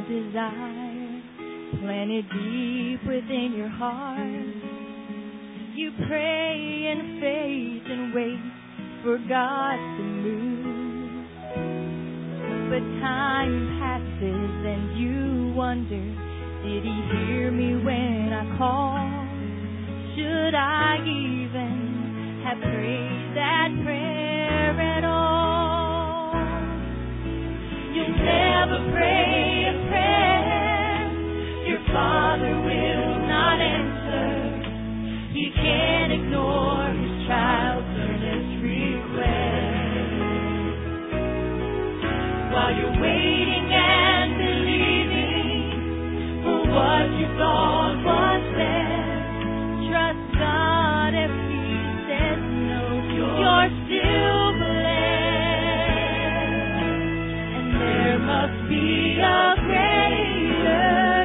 desire planted deep within your heart. You pray in faith and wait for God to move. But time passes and you wonder, did He hear me when I called? Should I even have prayed that prayer at all? You'll never pray a prayer your Father will not answer. He can't ignore His child's earnest request. While you're waiting and believing for what you thought was best, trust God if He says no. You're still blessed, and there must be a greater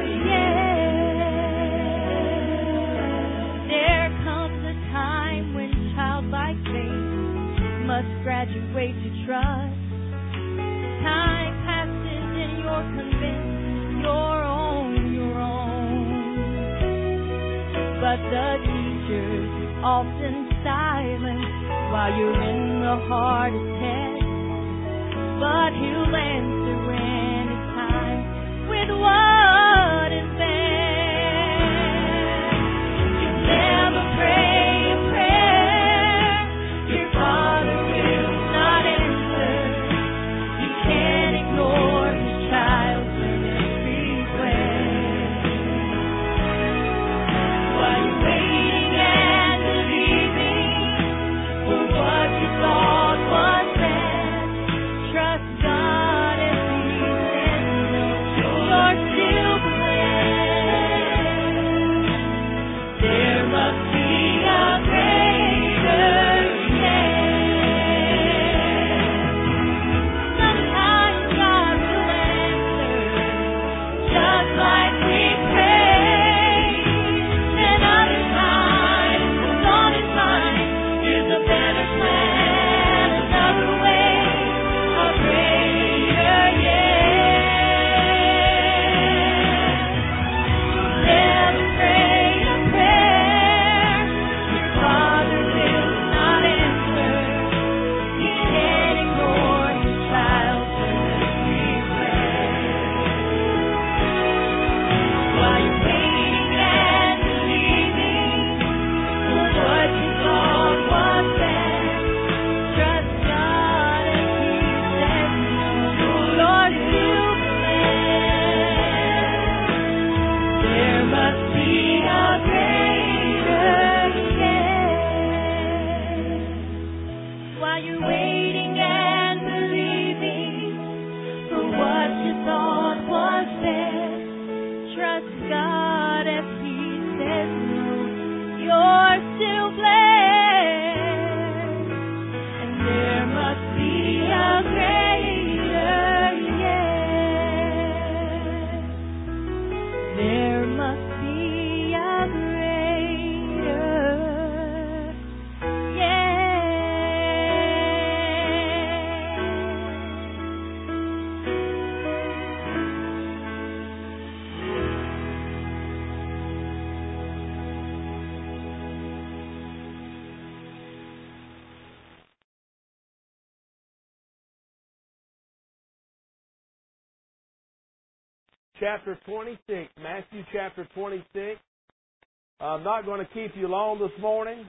yes. There comes a time when childlike faith must graduate to trust. Time passes and you're convinced you're on your own. But the teacher's often silent while you're in the hardest test. But He'll answer when it's time with what is best. You'll never pray a prayer your Father will not answer. He can't ignore His child's earnest request. While you're waiting and believing for what you thought was best, trust God if He says no. You're still blessed. There must be a greater yes. Sometimes God will answer just like we pray. And other times, what's on His mind is a better plan, another way, a greater yes. Never pray a prayer your Father will not answer. He can't ignore His child's earnest request. While you're waiting and believing for what you thought was best, trust God if He says no. You're still blessed. There must be a greater yes. While you're waiting and believing for what you thought was best, trust God if He says no. You're still blessed, and there must be a greater yes. There must be a greater yes. Chapter 26, Matthew chapter 26. I'm not going to keep you long this morning.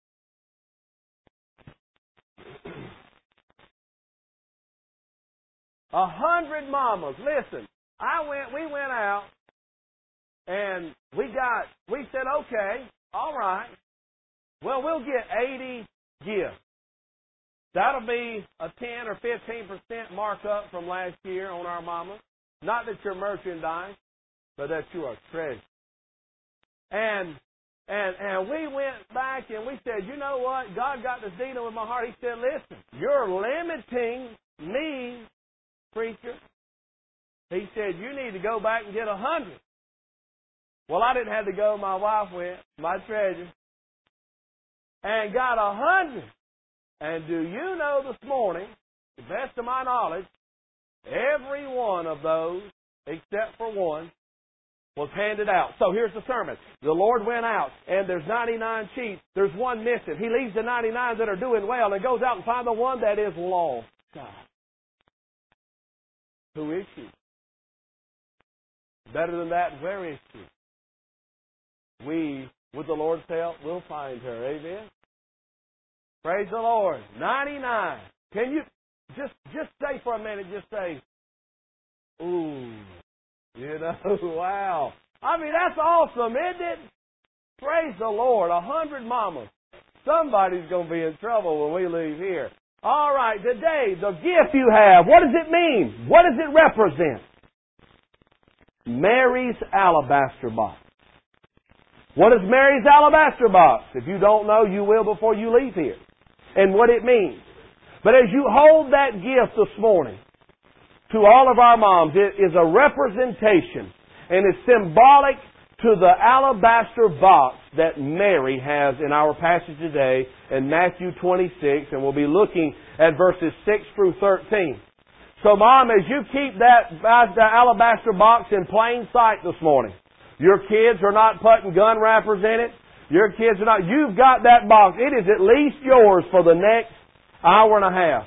A 100 mamas. Listen, we went out and we said, okay, all right. Well, we'll get 80 gifts. That'll be a 10 or 15% markup from last year on our mamas. Not that you're merchandise, but that you are treasure. And we went back and we said, you know what? God got this deal with my heart. He said, listen, you're limiting me, preacher. He said, you need to go back and get 100. Well, I didn't have to go. My wife went, my treasure, and got 100. And do you know this morning, to the best of my knowledge, every one of those except for one, was handed out. So here's the sermon. The Lord went out, and there's 99 sheep. There's one missing. He leaves the 99 that are doing well and goes out and finds the one that is lost. God. Who is she? Better than that, where is she? We, with the Lord's help, will find her. Amen? Praise the Lord. 99. Can you just say for a minute, just say, ooh, wow. I mean, that's awesome, isn't it? Praise the Lord. 100 mamas. Somebody's going to be in trouble when we leave here. All right, today, the gift you have, what does it mean? What does it represent? Mary's alabaster box. What is Mary's alabaster box? If you don't know, you will before you leave here. And what it means. But as you hold that gift this morning, to all of our moms, it is a representation and is symbolic to the alabaster box that Mary has in our passage today in Matthew 26, and we'll be looking at verses 6 through 13. So, Mom, as you keep that alabaster box in plain sight this morning, your kids are not putting gun wrappers in it. Your kids are not. You've got that box. It is at least yours for the next hour and a half.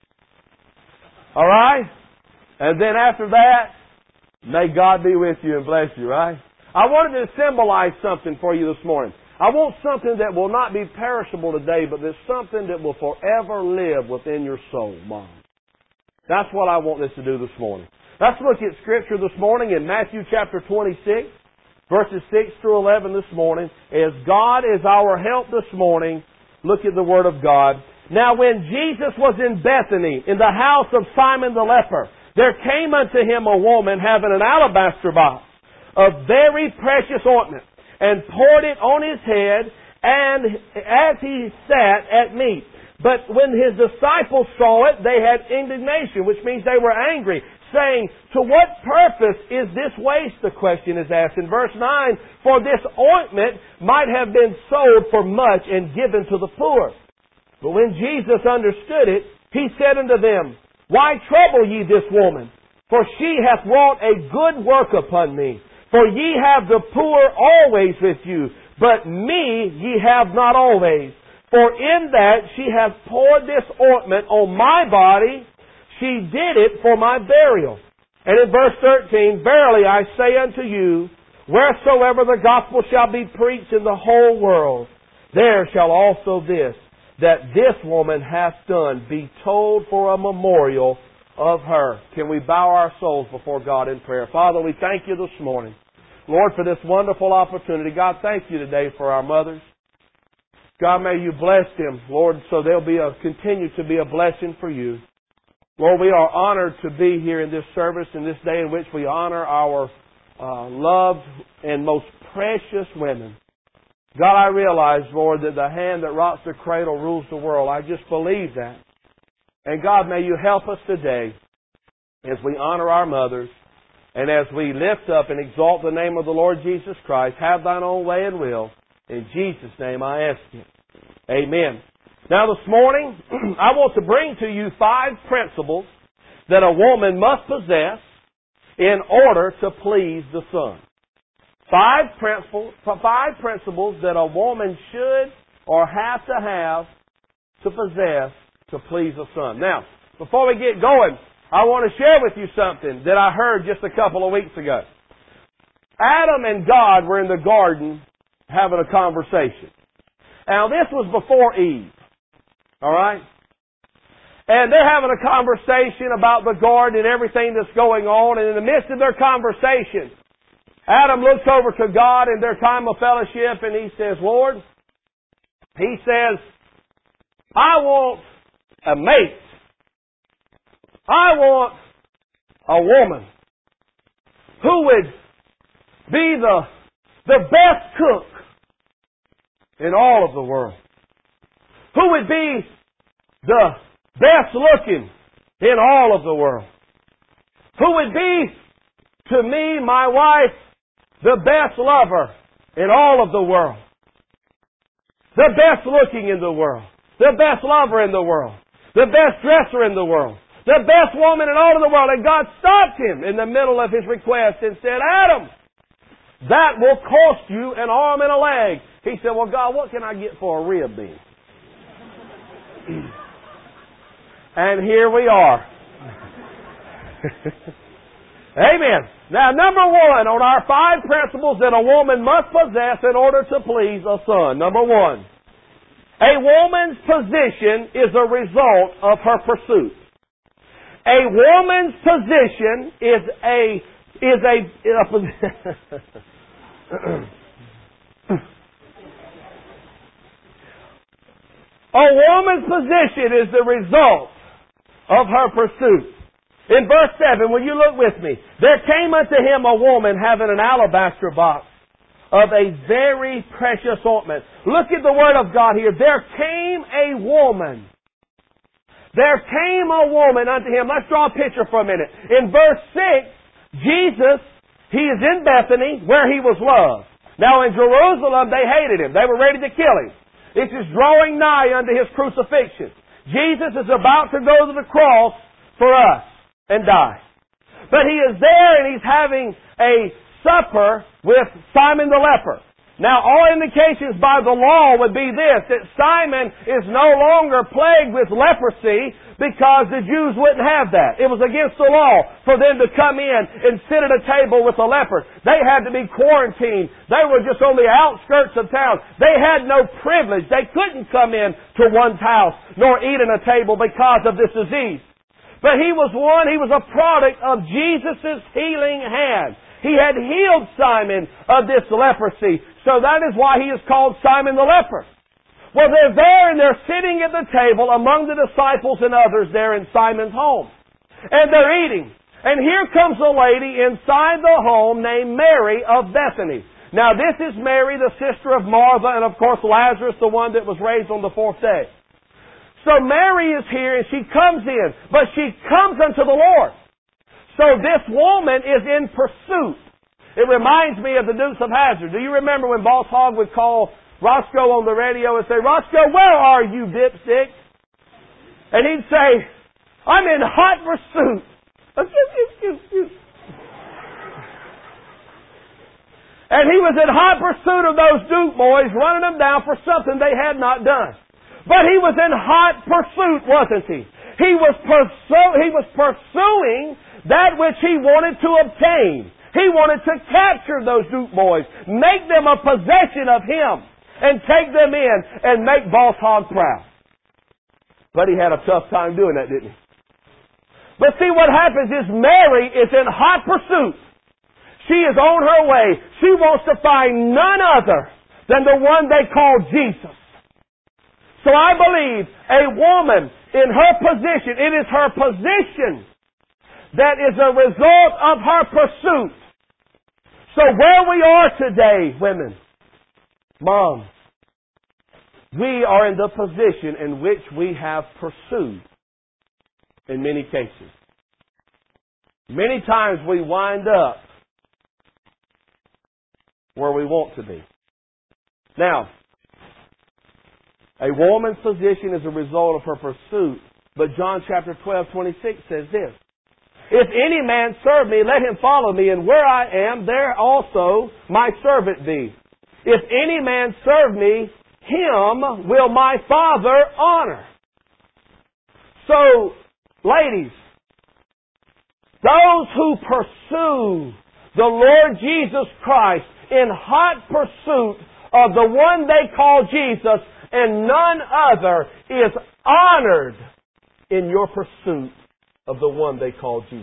All right? And then after that, may God be with you and bless you, right? I wanted to symbolize something for you this morning. I want something that will not be perishable today, but there's something that will forever live within your soul, Mom. That's what I want this to do this morning. Let's look at Scripture this morning in Matthew chapter 26, verses 6 through 11 this morning. As God is our help this morning, look at the Word of God. Now when Jesus was in Bethany, in the house of Simon the leper, there came unto him a woman having an alabaster box of very precious ointment, and poured it on his head, and as he sat at meat. But when his disciples saw it, they had indignation, which means they were angry, saying, to what purpose is this waste? The question is asked in verse 9. For this ointment might have been sold for much and given to the poor. But when Jesus understood it, he said unto them, why trouble ye this woman? For she hath wrought a good work upon me. For ye have the poor always with you, but me ye have not always. For in that she hath poured this ointment on my body, she did it for my burial. And in verse 13, verily I say unto you, wheresoever the gospel shall be preached in the whole world, there shall also this, that this woman hath done, be told for a memorial of her. Can we bow our souls before God in prayer? Father, we thank you this morning, Lord, for this wonderful opportunity. God, thank you today for our mothers. God, may you bless them, Lord, so they'll continue to be a blessing for you. Lord, we are honored to be here in this service, in this day in which we honor our loved and most precious women. God, I realize, Lord, that the hand that rocks the cradle rules the world. I just believe that. And God, may you help us today as we honor our mothers and as we lift up and exalt the name of the Lord Jesus Christ. Have thine own way and will. In Jesus' name I ask you. Amen. Now this morning, I want to bring to you 5 principles that a woman must possess in order to please the Son. 5 principles that a woman should or have to possess to please the Son. Now, before we get going, I want to share with you something that I heard just a couple of weeks ago. Adam and God were in the garden having a conversation. Now, this was before Eve. All right? And they're having a conversation about the garden and everything that's going on. And in the midst of their conversation, Adam looks over to God in their time of fellowship and he says, Lord, he says, I want a mate. I want a woman who would be the best cook in all of the world. Who would be the best looking in all of the world. Who would be, to me, my wife, the best lover in all of the world. The best looking in the world. The best lover in the world. The best dresser in the world. The best woman in all of the world. And God stopped him in the middle of his request and said, Adam, that will cost you an arm and a leg. He said, well, God, what can I get for a rib then? And here we are. Amen. Now, number one on our 5 principles that a woman must possess in order to please a son. Number one, a woman's position is a result of her pursuit. A woman's position is a woman's position is the result of her pursuit. In verse 7, will you look with me? There came unto him a woman having an alabaster box of a very precious ointment. Look at the Word of God here. There came a woman. There came a woman unto him. Let's draw a picture for a minute. In verse 6, Jesus, he is in Bethany where he was loved. Now in Jerusalem, they hated him. They were ready to kill him. This is drawing nigh unto his crucifixion. Jesus is about to go to the cross for us and die. But he is there and he's having a supper with Simon the leper. Now, all indications by the law would be this, that Simon is no longer plagued with leprosy because the Jews wouldn't have that. It was against the law for them to come in and sit at a table with a leper. They had to be quarantined. They were just on the outskirts of town. They had no privilege. They couldn't come in to one's house nor eat at a table because of this disease. But he was a product of Jesus' healing hand. He had healed Simon of this leprosy. So that is why he is called Simon the leper. Well, they're there and they're sitting at the table among the disciples and others there in Simon's home. And they're eating. And here comes a lady inside the home named Mary of Bethany. Now this is Mary, the sister of Martha, and of course Lazarus, the one that was raised on the 4th day. So Mary is here and she comes in, but she comes unto the Lord. So this woman is in pursuit. It reminds me of the Dukes of Hazzard. Do you remember when Boss Hogg would call Roscoe on the radio and say, Roscoe, where are you, dipstick? And he'd say, I'm in hot pursuit. And he was in hot pursuit of those Duke boys, running them down for something they had not done. But he was in hot pursuit, wasn't he? He was pursuing that which he wanted to obtain. He wanted to capture those Duke boys, make them a possession of him, and take them in and make Boss Hogg proud. But he had a tough time doing that, didn't he? But see, what happens is Mary is in hot pursuit. She is on her way. She wants to find none other than the one they call Jesus. So I believe a woman in her position, it is her position that is a result of her pursuit. So where we are today, women, moms, we are in the position in which we have pursued in many cases. Many times we wind up where we want to be. Now, a woman's position is a result of her pursuit, but John chapter 12:26 says this, if any man serve me, let him follow me, and where I am, there also my servant be. If any man serve me, him will my Father honor. So, ladies, those who pursue the Lord Jesus Christ in hot pursuit of the one they call Jesus and none other is honored in your pursuit of the one they call Jesus.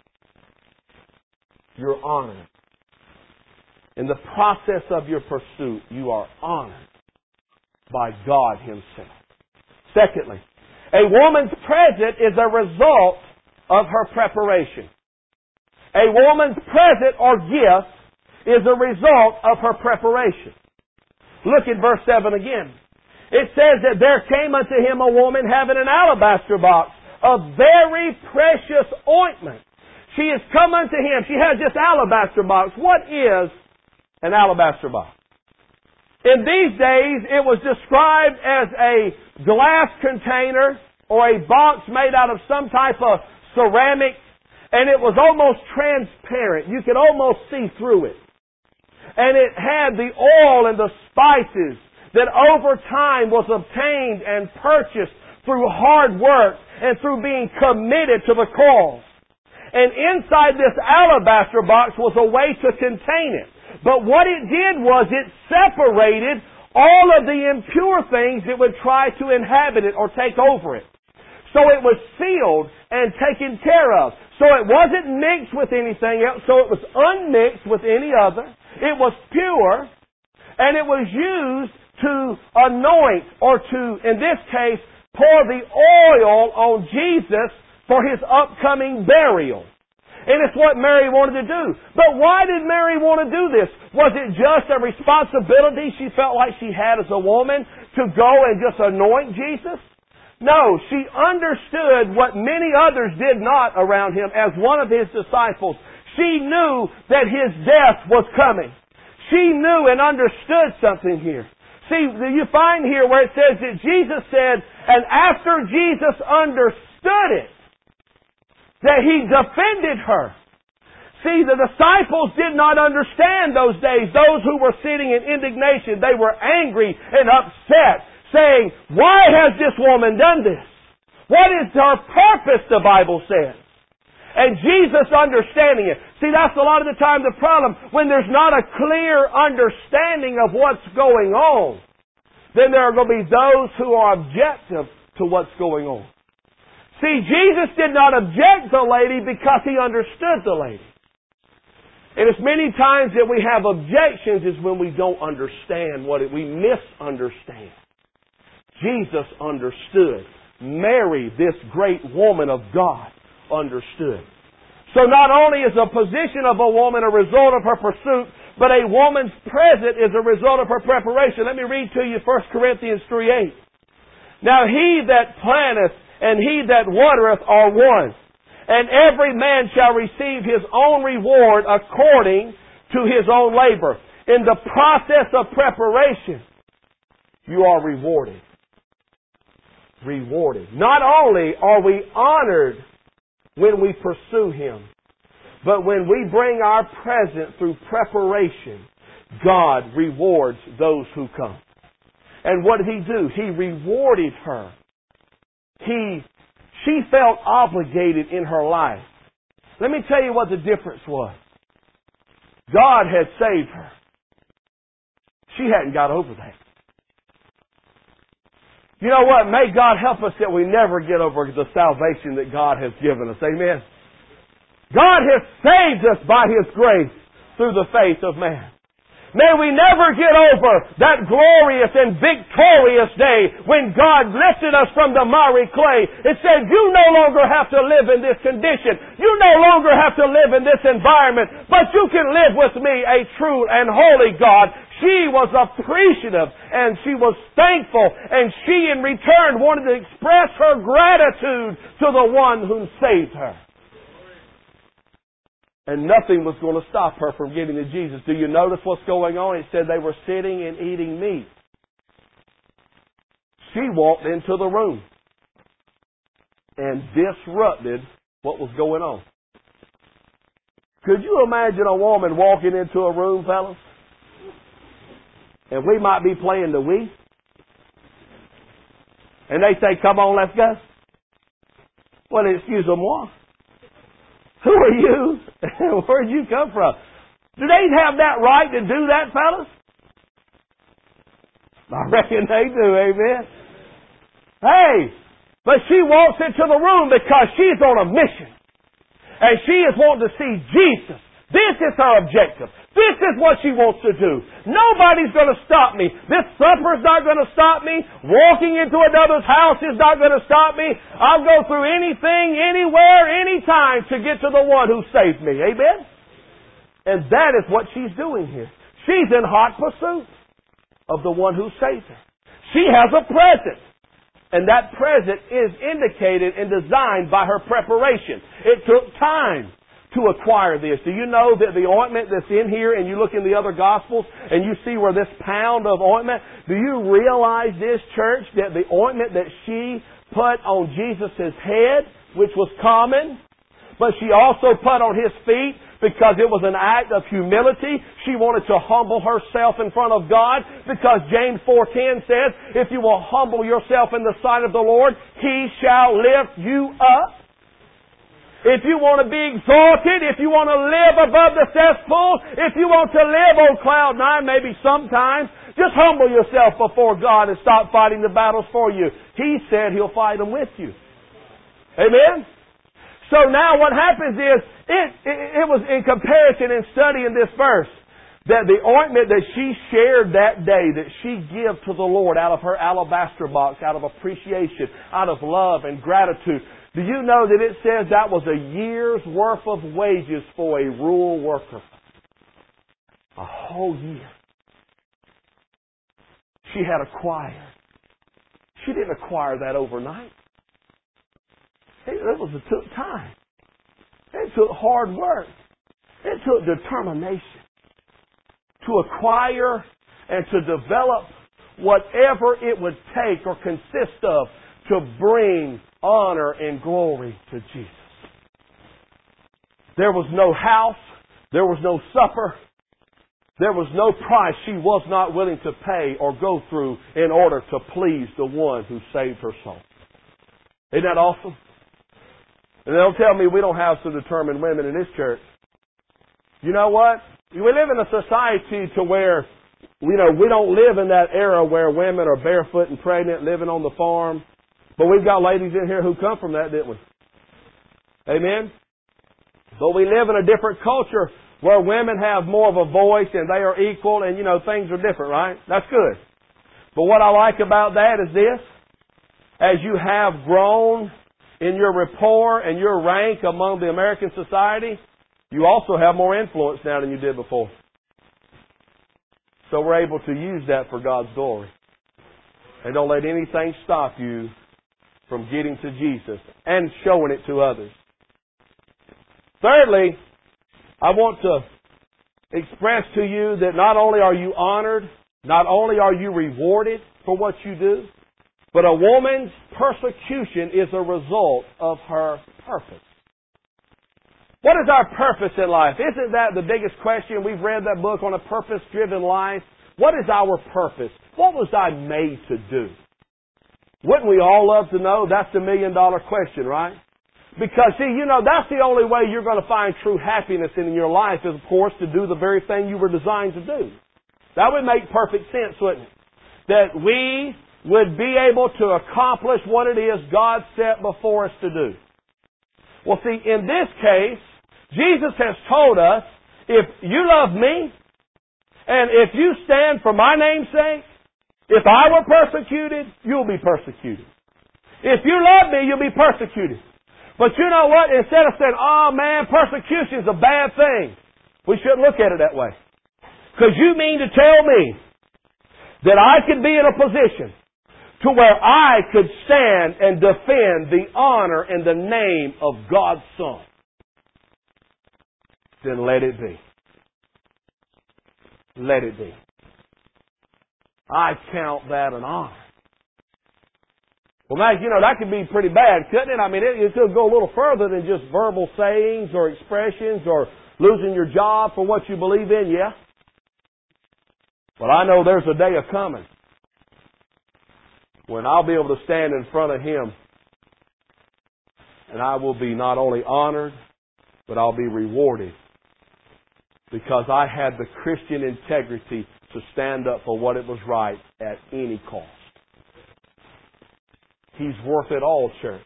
You're honored. In the process of your pursuit, you are honored by God Himself. Secondly, a woman's present is a result of her preparation. A woman's present or gift is a result of her preparation. Look at verse 7 again. It says that there came unto him a woman having an alabaster box of very precious ointment. She has come unto him. She has this alabaster box. What is an alabaster box? In these days, it was described as a glass container or a box made out of some type of ceramic, and it was almost transparent. You could almost see through it. And it had the oil and the spices that over time was obtained and purchased through hard work and through being committed to the cause. And inside this alabaster box was a way to contain it. But what it did was it separated all of the impure things that would try to inhabit it or take over it. So it was sealed and taken care of. So it wasn't mixed with anything else. So it was unmixed with any other. It was pure. And it was used to anoint or to, in this case, pour the oil on Jesus for His upcoming burial. And it's what Mary wanted to do. But why did Mary want to do this? Was it just a responsibility she felt like she had as a woman to go and just anoint Jesus? No, she understood what many others did not around Him as one of His disciples. She knew that His death was coming. She knew and understood something here. See, you find here where it says that Jesus said, and after Jesus understood it, that He defended her. See, the disciples did not understand those days. Those who were sitting in indignation, they were angry and upset, saying, why has this woman done this? What is her purpose, the Bible says? And Jesus understanding it. See, that's a lot of the time the problem. When there's not a clear understanding of what's going on, then there are going to be those who are objective to what's going on. See, Jesus did not object the lady because He understood the lady. And it's many times that we have objections is when we don't understand we misunderstand. Jesus understood. Mary, this great woman of God, understood. So not only is the position of a woman a result of her pursuit, but a woman's present is a result of her preparation. Let me read to you 1 Corinthians 3:8. Now He that planteth and He that watereth are one, and every man shall receive his own reward according to his own labor. In the process of preparation, you are rewarded. Rewarded. Not only are we honored when we pursue Him, but when we bring our present through preparation, God rewards those who come. And what did He do? He rewarded her. She felt obligated in her life. Let me tell you what the difference was. God had saved her. She hadn't got over that. You know what? May God help us that we never get over the salvation that God has given us. Amen. God has saved us by His grace through the faith of man. May we never get over that glorious and victorious day when God lifted us from the miry clay. It said, you no longer have to live in this condition. You no longer have to live in this environment, but you can live with me, a true and holy God. She was appreciative and she was thankful, and she in return wanted to express her gratitude to the one who saved her. And nothing was going to stop her from getting to Jesus. Do you notice what's going on? It said they were sitting and eating meat. She walked into the room and disrupted what was going on. Could you imagine a woman walking into a room, fellas? And we might be playing the Wii. And they say, come on, let's go. Well, excuse-moi. Who are you? Where'd you come from? Do they have that right to do that, fellas? I reckon they do, amen. Hey, but she walks into the room because she's on a mission. And she is wanting to see Jesus. This is her objective. This is what she wants to do. Nobody's going to stop me. This supper's not going to stop me. Walking into another's house is not going to stop me. I'll go through anything, anywhere, anytime to get to the one who saved me. Amen? And that is what she's doing here. She's in hot pursuit of the one who saved her. She has a present. And that present is indicated and designed by her preparation. It took time to acquire this. Do you know that the ointment that's in here, and you look in the other Gospels, and you see where this pound of ointment, do you realize this, church, that the ointment that she put on Jesus' head, which was common, but she also put on His feet because it was an act of humility. She wanted to humble herself in front of God because James 4:10 says, if you will humble yourself in the sight of the Lord, He shall lift you up. If you want to be exalted, if you want to live above the cesspool, if you want to live on cloud nine, maybe sometimes, just humble yourself before God and stop fighting the battles for you. He said He'll fight them with you. Amen? So now what happens is, it was in comparison in studying this verse, that the ointment that she shared that day, that she gave to the Lord out of her alabaster box, out of appreciation, out of love and gratitude. Do you know that it says that was a year's worth of wages for a rural worker? A whole year. She had acquired. She didn't acquire that overnight. It took time. It took hard work. It took determination to acquire and to develop whatever it would take or consist of to bring honor and glory to Jesus. There was no house. There was no supper. There was no price she was not willing to pay or go through in order to please the one who saved her soul. Isn't that awesome? And don't tell me we don't have some determined women in this church. You know what? We live in a society to where, we don't live in that era where women are barefoot and pregnant living on the farm. But we've got ladies in here who come from that, didn't we? Amen? But we live in a different culture where women have more of a voice and they are equal and, things are different, right? That's good. But what I like about that is this. As you have grown in your rapport and your rank among the American society, you also have more influence now than you did before. So we're able to use that for God's glory. And don't let anything stop you from getting to Jesus and showing it to others. Thirdly, I want to express to you that not only are you honored, not only are you rewarded for what you do, but a woman's persecution is a result of her purpose. What is our purpose in life? Isn't that the biggest question? We've read that book on a purpose-driven life. What is our purpose? What was I made to do? Wouldn't we all love to know? That's the million-dollar question, right? Because, that's the only way you're going to find true happiness in your life is, of course, to do the very thing you were designed to do. That would make perfect sense, wouldn't it? That we would be able to accomplish what it is God set before us to do. Well, see, in this case, Jesus has told us, if you love me, and if you stand for my name's sake, if I were persecuted, you'll be persecuted. If you love me, you'll be persecuted. But you know what? Instead of saying, oh man, persecution's a bad thing, we shouldn't look at it that way. Because you mean to tell me that I could be in a position to where I could stand and defend the honor and the name of God's Son? Then let it be. Let it be. I count that an honor. Well, Matt, that could be pretty bad, couldn't it? I mean, it could go a little further than just verbal sayings or expressions or losing your job for what you believe in, yeah? But I know there's a day coming when I'll be able to stand in front of Him and I will be not only honored, but I'll be rewarded because I had the Christian integrity to stand up for what it was right at any cost. He's worth it all, church.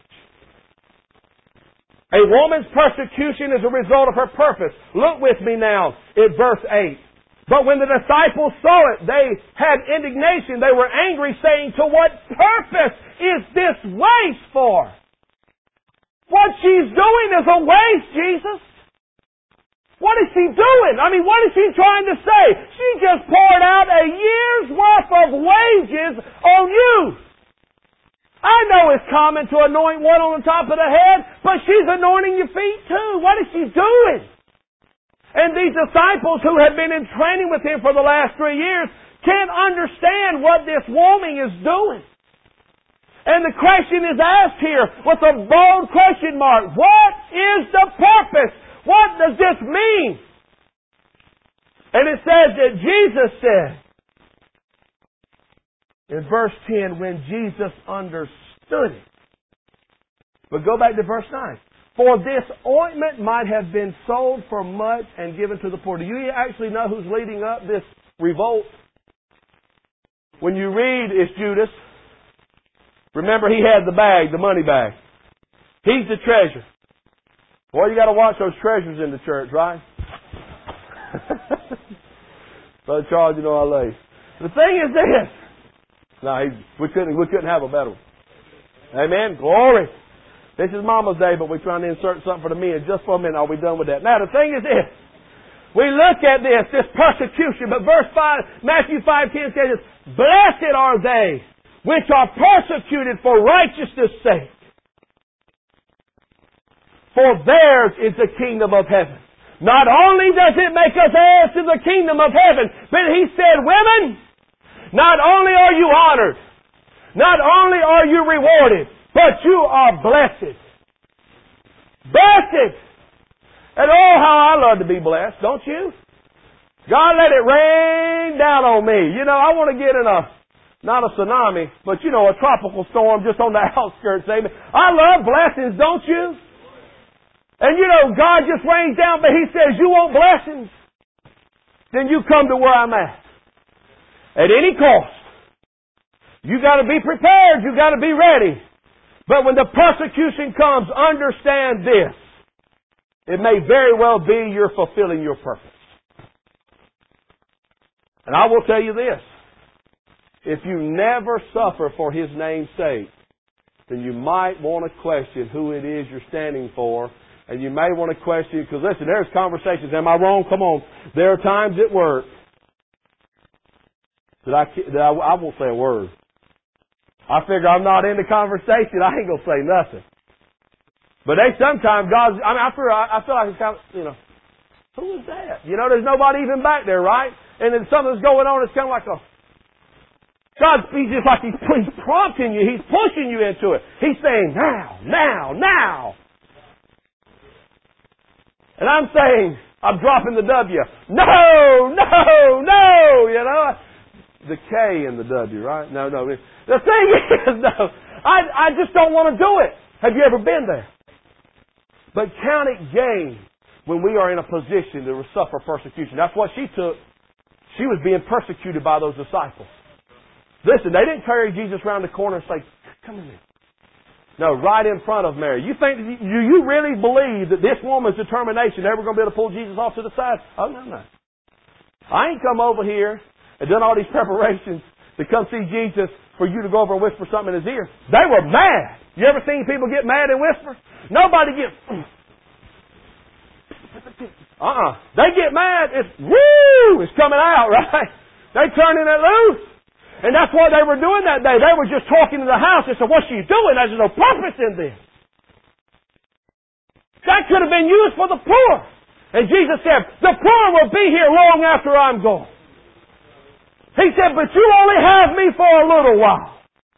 A woman's persecution is a result of her purpose. Look with me now at verse 8. But when the disciples saw it, they had indignation. They were angry, saying, to what purpose is this waste for? What she's doing is a waste, Jesus. What is she doing? I mean, what is she trying to say? She just poured out a year's worth of wages on you. I know it's common to anoint one on the top of the head, but she's anointing your feet too. What is she doing? And these disciples who have been in training with Him for the last 3 years can't understand what this woman is doing. And the question is asked here with a bold question mark. What is the purpose? What does this mean? And it says that Jesus said, in verse 10, when Jesus understood it. But go back to verse 9. For this ointment might have been sold for much and given to the poor. Do you actually know who's leading up this revolt? When you read, it's Judas. Remember, he had the bag, the money bag. He's the treasure. Boy, you got to watch those treasures in the church, right? Brother Charles, you know I love you. The thing is this. No, we couldn't have a better one. Amen. Glory. This is Mama's Day, but we're trying to insert something for the men. Just for a minute, are we done with that? Now, the thing is this. We look at this persecution, but verse 5, Matthew 5:10 says, blessed are they which are persecuted for righteousness' sake. For theirs is the kingdom of heaven. Not only does it make us heirs to the kingdom of heaven, but he said, women, not only are you honored, not only are you rewarded, but you are blessed. Blessed! And oh, how I love to be blessed, don't you? God, let it rain down on me. You know, I want to get in not a tsunami, but you know, a tropical storm just on the outskirts. Amen. I love blessings, don't you? And you know, God just rains down, but He says, you want blessings? Then you come to where I'm at. At any cost. You got to be prepared. You got to be ready. But when the persecution comes, understand this. It may very well be you're fulfilling your purpose. And I will tell you this. If you never suffer for His name's sake, then you might want to question who it is you're standing for. And you may want to question, because listen, there's conversations. Am I wrong? Come on. There are times at work that I won't say a word. I figure I'm not in the conversation. I ain't going to say nothing. But sometimes I feel like it's kind of, you know, who is that? You know, there's nobody even back there, right? And then something's going on. It's kind of like He's just like He's prompting you. He's pushing you into it. He's saying, now. And I'm saying, I'm dropping the W. No, you know. The K in the W, right? No. The thing is, no, I just don't want to do it. Have you ever been there? But count it gain when we are in a position to suffer persecution. That's what she took. She was being persecuted by those disciples. Listen, they didn't carry Jesus around the corner and say, come in here. No, right in front of Mary. Do you really believe that this woman's determination ever going to be able to pull Jesus off to the side? Oh, no. I ain't come over here and done all these preparations to come see Jesus for you to go over and whisper something in His ear. They were mad. You ever seen people get mad and whisper? Nobody gets... They get mad. It's woo! It's coming out, right? They turning it loose. And that's what they were doing that day. They were just talking to the house. They said, what's she doing? There's no purpose in this. That could have been used for the poor. And Jesus said, the poor will be here long after I'm gone. He said, but you only have me for a little while.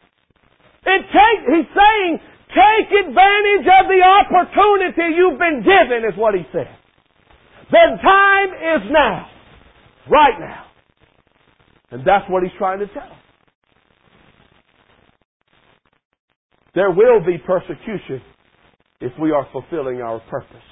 He's saying, take advantage of the opportunity you've been given, is what He said. The time is now. Right now. And that's what He's trying to tell us. There will be persecution if we are fulfilling our purpose.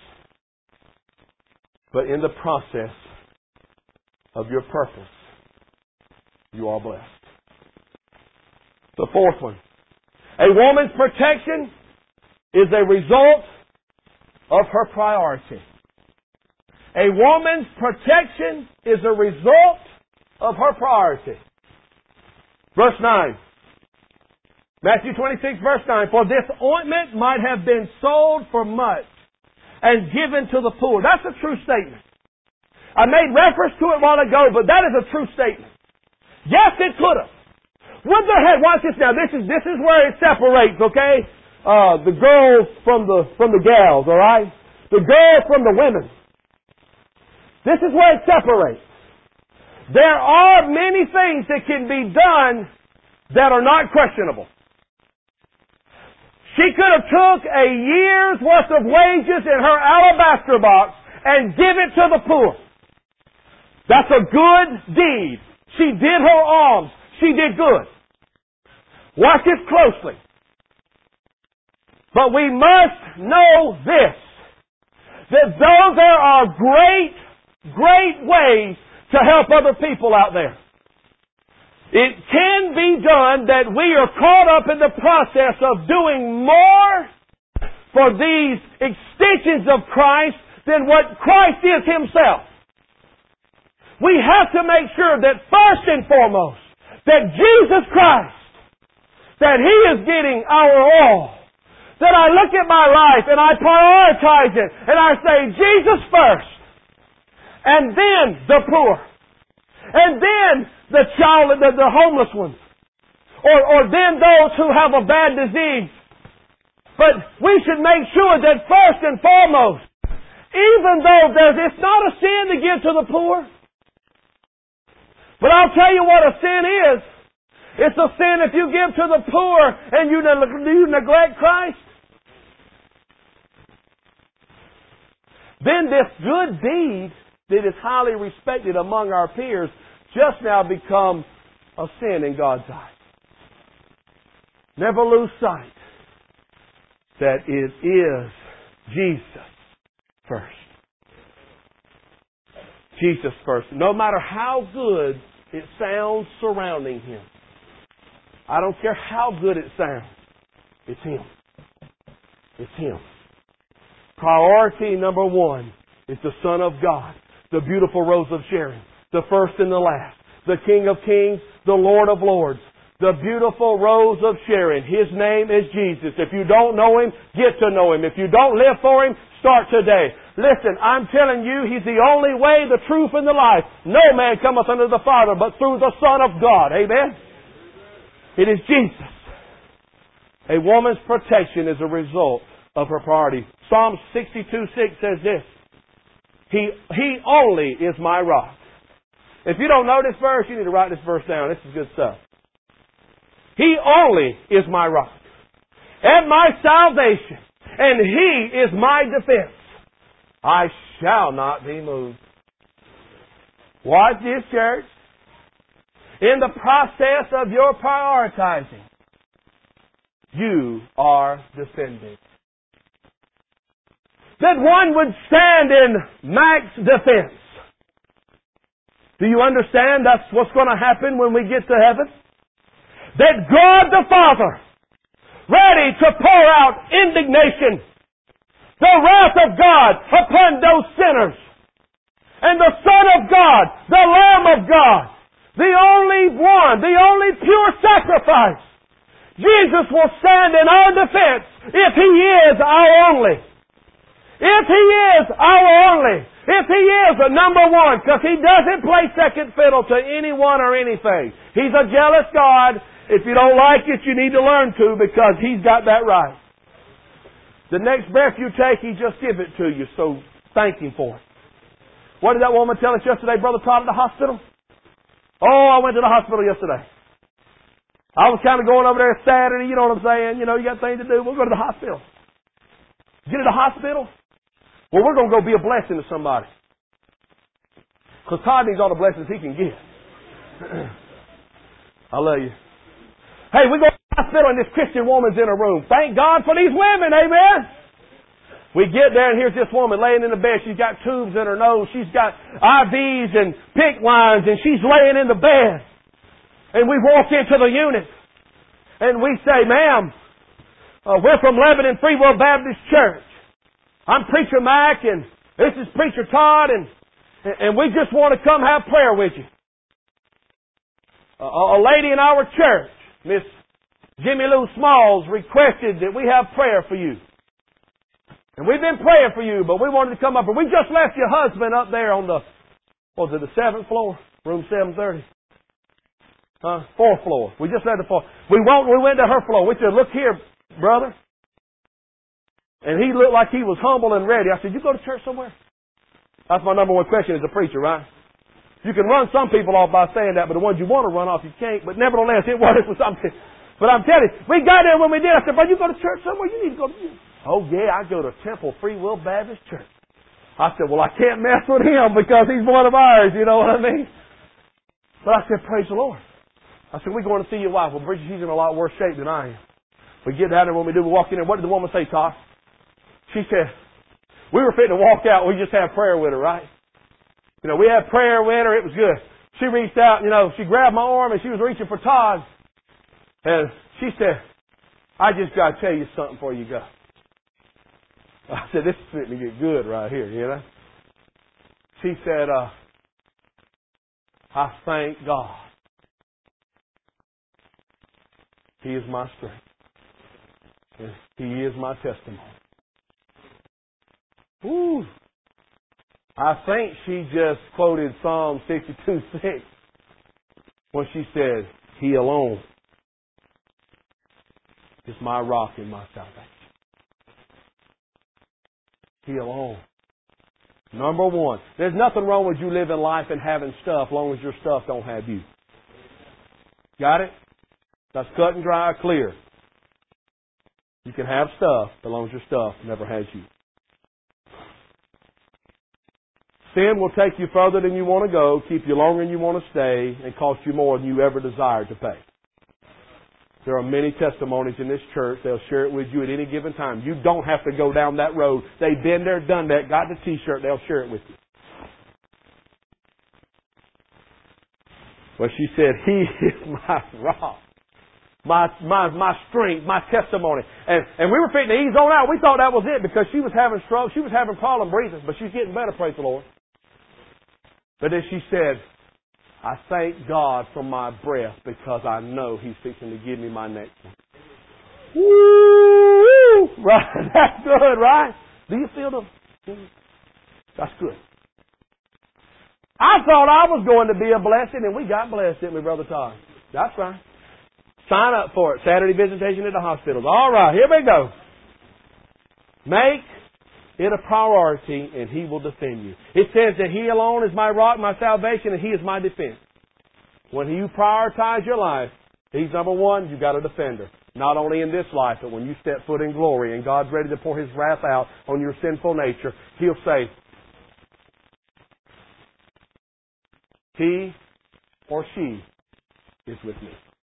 But in the process of your purpose, you are blessed. The fourth one. A woman's protection is a result of her priority. A woman's protection is a result of her priority. Verse 9. Matthew 26, verse 9. For this ointment might have been sold for much and given to the poor. That's a true statement. I made reference to it a while ago, but that is a true statement. Yes, it could have. Would there have, watch this now, this is where it separates, okay? The girls from the gals, alright? The girls from the women. This is where it separates. There are many things that can be done that are not questionable. She could have took a year's worth of wages in her alabaster box and give it to the poor. That's a good deed. She did her alms. She did good. Watch this closely. But we must know this, that though there are great, great ways to help other people out there, it can be done that we are caught up in the process of doing more for these extensions of Christ than what Christ is Himself. We have to make sure that first and foremost, that Jesus Christ, that He is getting our all. That I look at my life and I prioritize it and I say, Jesus first. And then the poor. And then the child, the homeless ones. Or then those who have a bad disease. But we should make sure that first and foremost, even though it's not a sin to give to the poor. But I'll tell you what a sin is. It's a sin if you give to the poor and you neglect Christ. Then this good deed that is highly respected among our peers just now become a sin in God's eyes. Never lose sight that it is Jesus first. Jesus first. No matter how good it sounds surrounding Him. I don't care how good it sounds. It's Him. It's Him. Priority number one is the Son of God, the beautiful Rose of Sharon, the first and the last, the King of Kings, the Lord of Lords, the beautiful Rose of Sharon. His name is Jesus. If you don't know Him, get to know Him. If you don't live for Him, start today. Listen, I'm telling you, He's the only way, the truth, and the life. No man cometh unto the Father but through the Son of God. Amen? It is Jesus. A woman's protection is a result of her priority. Psalm 62:6 says this. He only is my rock. If you don't know this verse, you need to write this verse down. This is good stuff. He only is my rock and my salvation, and He is my defense. I shall not be moved. Watch this, church. In the process of your prioritizing, you are defended. That one would stand in max defense. Do you understand that's what's going to happen when we get to heaven? That God the Father, ready to pour out indignation, the wrath of God upon those sinners, and the Son of God, the Lamb of God, the only one, the only pure sacrifice, Jesus will stand in our defense if He is our only. If He is our only. If He is the number one. Because He doesn't play second fiddle to anyone or anything. He's a jealous God. If you don't like it, you need to learn to, because He's got that right. The next breath you take, He just give it to you. So thank Him for it. What did that woman tell us yesterday, Brother Todd, at the hospital? Oh, I went to the hospital yesterday. I was kind of going over there Saturday, you know what I'm saying? You know, you got things to do. We'll go to the hospital. Get to the hospital? Well, we're going to go be a blessing to somebody. Because Todd needs all the blessings he can get. I love you. Hey, we go to the hospital and this Christian woman's in a room. Thank God for these women, amen? We get there and here's this woman laying in the bed. She's got tubes in her nose. She's got IVs and PICC lines, and she's laying in the bed. And we walk into the unit and we say, ma'am, we're from Lebanon Free Will Baptist Church. I'm Preacher Mac, and this is Preacher Todd, and we just want to come have prayer with you. A lady in our church, Miss Jimmy Lou Smalls, requested that we have prayer for you. And we've been praying for you, but we wanted to come up, and we just left your husband up there on the 7th floor? Room 730? 4th floor. We just left the 4th. We went to her floor. We said, look here, brother. And he looked like he was humble and ready. I said, you go to church somewhere? That's my number one question as a preacher, right? You can run some people off by saying that, but the ones you want to run off, you can't. But nevertheless, it was something. But I'm telling you, we got there when we did. I said, "But you go to church somewhere? You need to go to..." "Oh, yeah, I go to Temple Free Will Baptist Church." I said, "Well, I can't mess with him because he's one of ours." You know what I mean? But I said, "Praise the Lord." I said, "We're going to see your wife." "Well, Bridget, she's in a lot worse shape than I am." We get down there when we do. We walk in there. What did the woman say, Todd? She said, "We were fitting to walk out. We just had prayer with her, right? You know, we had prayer with her. It was good." She reached out, she grabbed my arm and she was reaching for Todd. And she said, "I just got to tell you something before you go." I said, "This is fitting to get good right here, She said, "I thank God. He is my strength. And He is my testimony." Woo! I think she just quoted Psalm 62:6 when she said, "He alone is my rock and my salvation." He alone. Number one, there's nothing wrong with you living life and having stuff as long as your stuff don't have you. Got it? That's cut and dry, clear. You can have stuff as long as your stuff never has you. Sin will take you further than you want to go, keep you longer than you want to stay, and cost you more than you ever desired to pay. There are many testimonies in this church. They'll share it with you at any given time. You don't have to go down that road. They've been there, done that, got the T-shirt. They'll share it with you. But she said, "He is my rock, my strength, my testimony." And we were fitting to ease on out. We thought that was it because she was having stroke. She was having problem breathing, but she's getting better, praise the Lord. But then she said, "I thank God for my breath because I know He's fixing to give me my next one." Woo! Right, that's good, right? Do you feel the... That's good. I thought I was going to be a blessing, and we got blessed, didn't we, Brother Todd? That's right. Sign up for it. Saturday visitation at the hospitals. All right, here we go. Make it a priority, and He will defend you. It says that He alone is my rock, my salvation, and He is my defense. When you prioritize your life, He's number one, you've got a defender. Not only in this life, but when you step foot in glory and God's ready to pour His wrath out on your sinful nature, He'll say, "He or she is with me."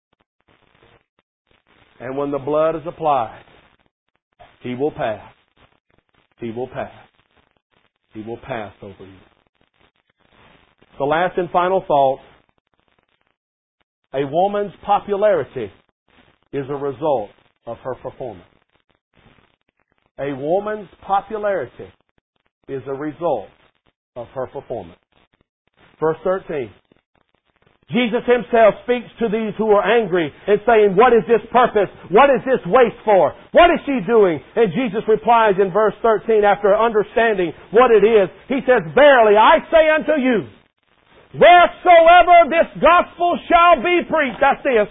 And when the blood is applied, He will pass. He will pass. He will pass over you. The last and final thought, a woman's popularity is a result of her performance. A woman's popularity is a result of her performance. Verse 13. Jesus Himself speaks to these who are angry and saying, "What is this purpose? What is this waste for? What is she doing?" And Jesus replies in verse 13 after understanding what it is. He says, "Verily I say unto you, wheresoever this gospel shall be preached," that's this.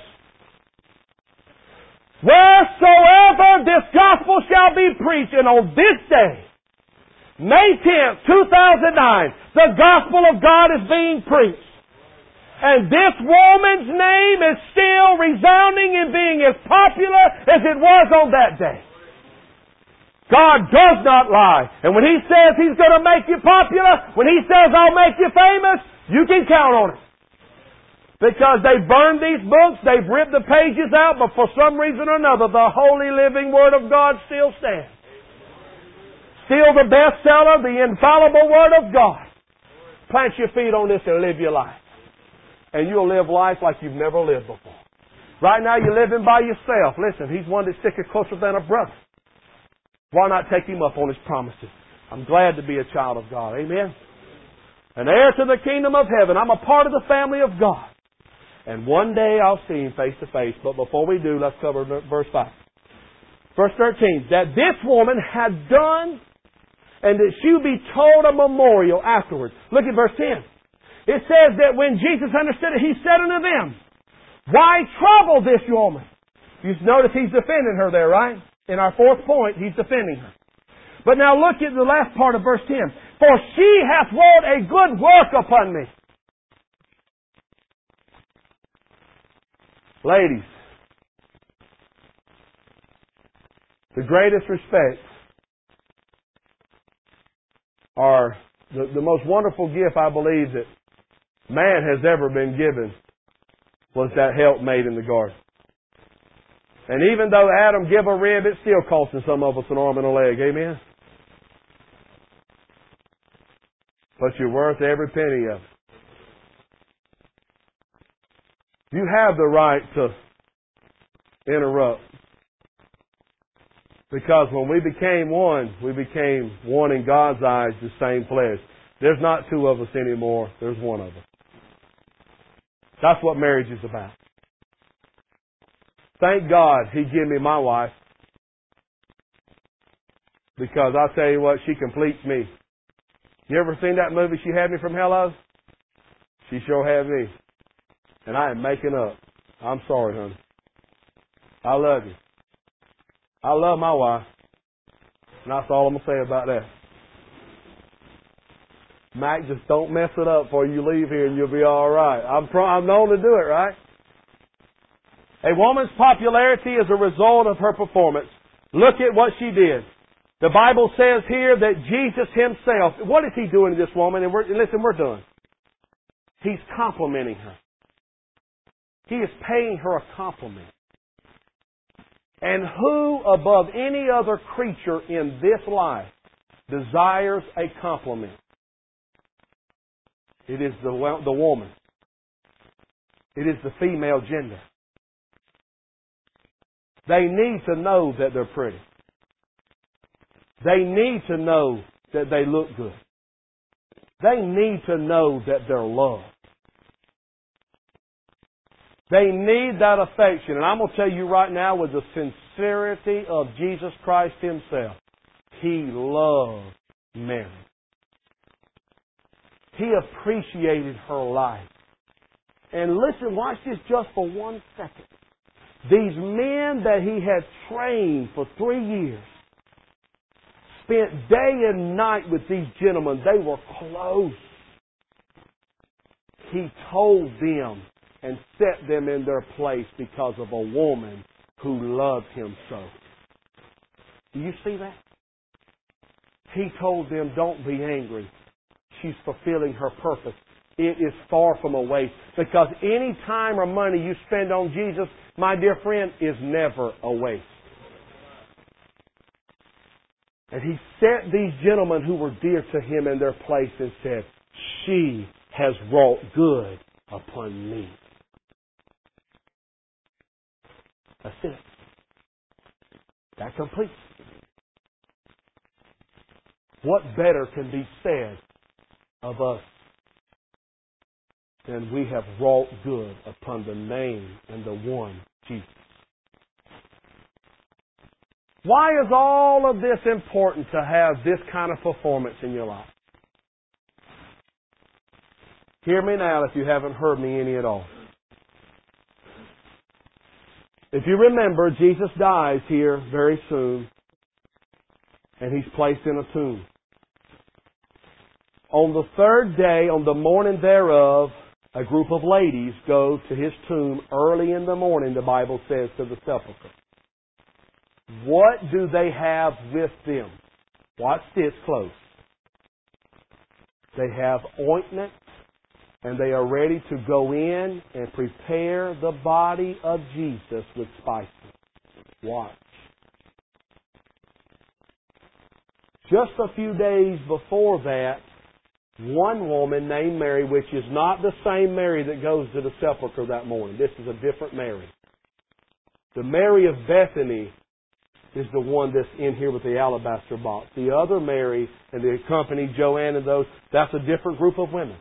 "Wheresoever this gospel shall be preached," and on this day, May 10th, 2009, the gospel of God is being preached. And this woman's name is still resounding and being as popular as it was on that day. God does not lie. And when He says He's going to make you popular, when He says I'll make you famous, you can count on it. Because they've burned these books, they've ripped the pages out, but for some reason or another, the holy living Word of God still stands. Still the bestseller, the infallible Word of God. Plant your feet on this and live your life. And you'll live life like you've never lived before. Right now you're living by yourself. Listen, He's one that's sticker closer than a brother. Why not take Him up on His promises? I'm glad to be a child of God. Amen? An heir to the kingdom of heaven. I'm a part of the family of God. And one day I'll see Him face to face. But before we do, let's cover verse 5. Verse 13. That this woman had done, and that she would be told a memorial afterwards. Look at verse 10. It says that when Jesus understood it, He said unto them, "Why trouble this woman?" You notice He's defending her there, right? In our fourth point, He's defending her. But now look at the last part of verse 10. "For she hath wrought a good work upon me." Ladies, The greatest respects are the most wonderful gift I believe that man has ever been given was that helpmate in the garden. And even though Adam gave a rib, it still costing some of us an arm and a leg. Amen? But you're worth every penny of it. You have the right to interrupt. Because when we became one in God's eyes, the same flesh. There's not two of us anymore. There's one of us. That's what marriage is about. Thank God He gave me my wife. Because I'll tell you what, she completes me. You ever seen that movie, She Had Me from Hello? She sure had me. And I am making up. I'm sorry, honey. I love you. I love my wife. And that's all I'm going to say about that. Mac, just don't mess it up before you leave here and you'll be all right. I'm known to do it, right? A woman's popularity is a result of her performance. Look at what she did. The Bible says here that Jesus Himself, what is He doing to this woman? And listen, we're done. He's complimenting her. He is paying her a compliment. And who above any other creature in this life desires a compliment? It is the woman. It is the female gender. They need to know that they're pretty. They need to know that they look good. They need to know that they're loved. They need that affection. And I'm going to tell you right now with the sincerity of Jesus Christ Himself, He loved Mary. He appreciated her life. And listen, watch this just for 1 second. These men that He had trained for 3 years spent day and night with these gentlemen. They were close. He told them and set them in their place because of a woman who loved Him so. Do you see that? He told them, don't be angry. She's fulfilling her purpose. It is far from a waste. Because any time or money you spend on Jesus, my dear friend, is never a waste. And He set these gentlemen who were dear to Him in their place and said, she has wrought good upon me. That's it. That completes it. What better can be said of us than we have wrought good upon the name and the one, Jesus? Why is all of this important to have this kind of performance in your life? Hear me now if you haven't heard me any at all. If you remember, Jesus dies here very soon, and He's placed in a tomb. On the third day, on the morning thereof, a group of ladies go to His tomb early in the morning, the Bible says, to the sepulchre. What do they have with them? Watch this close. They have ointment, and they are ready to go in and prepare the body of Jesus with spices. Watch. Just a few days before that, one woman named Mary, which is not the same Mary that goes to the sepulchre that morning. This is a different Mary. The Mary of Bethany is the one that's in here with the alabaster box. The other Mary and the company, Joanne and those, that's a different group of women.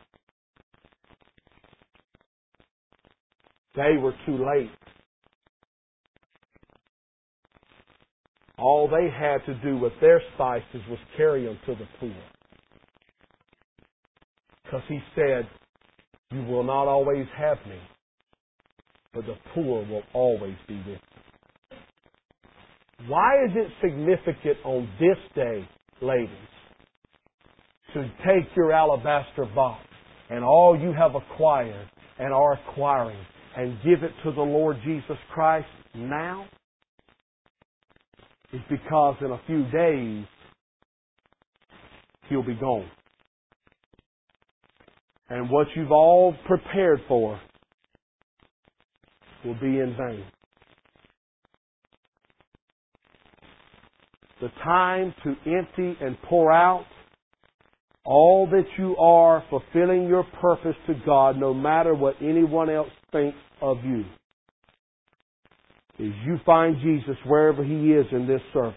They were too late. All they had to do with their spices was carry them to the pool. Because He said, you will not always have me, but the poor will always be with you. Why is it significant on this day, ladies, to take your alabaster box and all you have acquired and are acquiring and give it to the Lord Jesus Christ now? is because in a few days, He'll be gone. And what you've all prepared for will be in vain. The time to empty and pour out all that you are, fulfilling your purpose to God, no matter what anyone else thinks of you, is you find Jesus wherever He is in this service.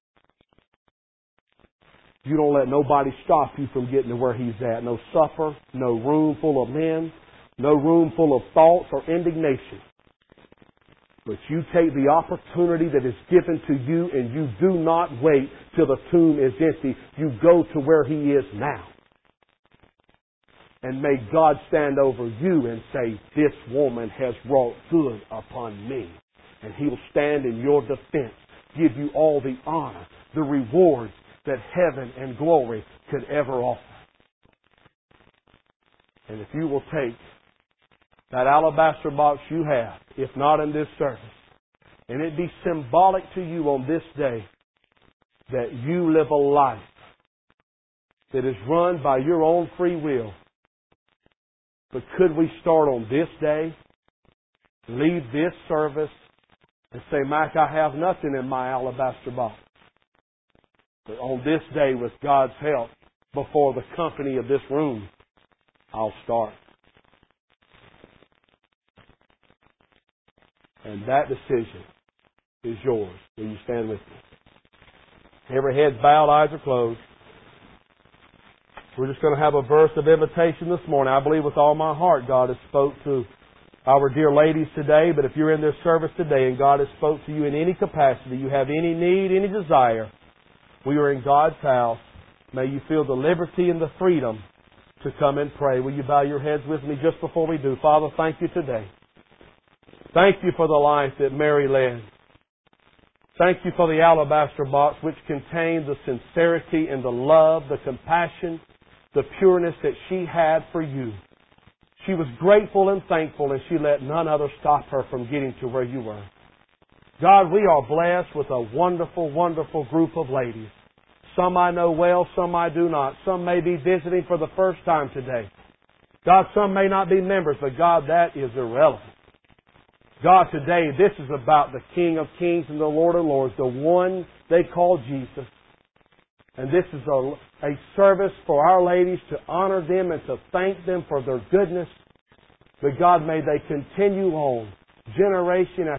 You don't let nobody stop you from getting to where He's at. No supper, no room full of men, no room full of thoughts or indignation. But you take the opportunity that is given to you and you do not wait till the tomb is empty. You go to where He is now. And may God stand over you and say, this woman has wrought good upon me. And He'll stand in your defense, give you all the honor, the rewards that heaven and glory could ever offer. And if you will take that alabaster box you have, if not in this service, and it be symbolic to you on this day that you live a life that is run by your own free will. But could we start on this day, leave this service, and say, Mac, I have nothing in my alabaster box. But on this day, with God's help, before the company of this room, I'll start. And that decision is yours. Will you stand with me? Every head's bowed, eyes are closed. We're just going to have a verse of invitation this morning. I believe with all my heart God has spoke to our dear ladies today. But if you're in this service today and God has spoke to you in any capacity, you have any need, any desire, we are in God's house. May you feel the liberty and the freedom to come and pray. Will you bow your heads with me just before we do? Father, thank you today. Thank you for the life that Mary led. Thank you for the alabaster box which contained the sincerity and the love, the compassion, the pureness that she had for you. She was grateful and thankful, and she let none other stop her from getting to where you were. God, we are blessed with a wonderful, wonderful group of ladies. Some I know well, some I do not. Some may be visiting for the first time today. God, some may not be members, but God, that is irrelevant. God, today, this is about the King of Kings and the Lord of Lords, the one they call Jesus. And this is a service for our ladies to honor them and to thank them for their goodness. But God, may they continue on, generation after